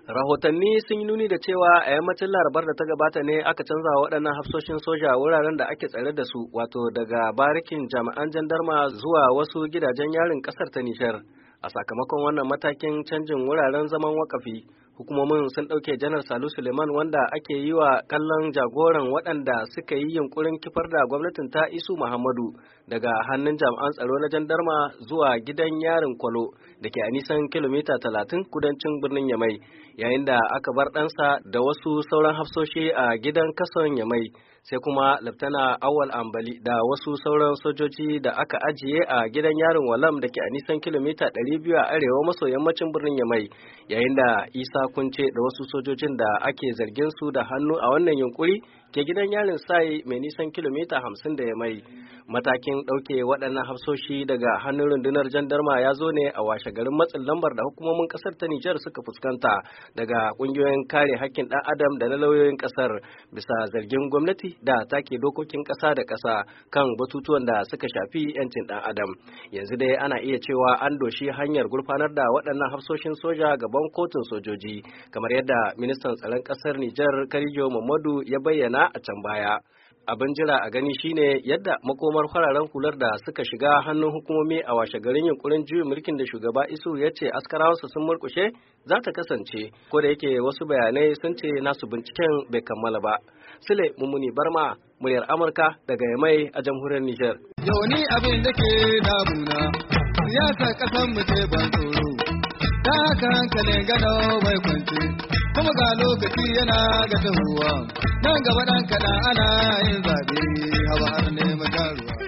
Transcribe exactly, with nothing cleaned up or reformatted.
Rahotanni sun yi nuni da cewa a yammacin Larabar da ta gabata ne aka canza waɗannan hafsoshin soja wuraren da ake tsare da su, wato daga barikin jami'an jandarma zuwa wasu gidajen yarin ƙasar ta Nijar. A sakamakon wannan matakin canjin wuraren zaman wakafi, hukumomin sun ɗauke Janar Salu Suleiman wanda ake yi wa kallon jagoran waɗanda suka yi yunkurin kifar da gwamnatin ta Isu Muhammadu daga hannun jami'an tsaro na jandarma zuwa gidan yarin Kwalo da ke a nisan kilomita talatin kudancin birnin Yamai, yayin da aka bar ɗansa da wasu sauran hafsoshi a gidan kason Yamai. Sai kuma Laftana Awal Ambali da wasu sauran sojoji da aka ajiye a gidan yarin Walam da ke a nisan kilomita ɗari biyu a arewa maso yammacin birnin Yamai, yayin da Isa Kunce da wasu sojojin da ake zargin su da hannu a wannan yunkuri ke gidan yarin Sai mai nisan kilomita hamsin da Yamai. Matakin ɗauke waɗannan hafsoshi daga hannun rundunar jandarma ya zo ne a washe garin matsin lambar da hukumomin ƙasar ta Nijar suka fuskanta daga ƙungiyoyin kare haƙƙin ɗan adam da na lauyoyin ƙasar bisa zargin gwamnati da take dokokin ƙasa da ƙasa kan batutuwan da suka shafi 'yancin ɗan adam. Yanzu dai ana iya cewa an doshi hanyar gurfanar da waɗannan hafsoshin soja gaban kotun sojoji, kamar yadda ministan tsaron ƙasar Nijar Karijo Mamadu ya bayyana a can baya. Abin jira a gani shine yadda makomar fararen hular da suka shiga hannun hukumomi a washe garin yunkurin juyin mulkin da shugaba Isu ya ce askarawansu sun murkushe za ta kasance, ko da yake wasu bayanai sun ce nasu binciken bai kammala ba. Sule Mumuni Barma, muryar Amurka daga Yamai a jamhuriyar Nijar. Yau ni abin da ke damuna, siyasar ƙasar mu ce ban tsoro, ta haka hankalin gano bai kwance, kuma ga lokaci yana ga tahowa, nan gaba ɗan kaɗan ana yin zaɓe, haba har neman karuwa.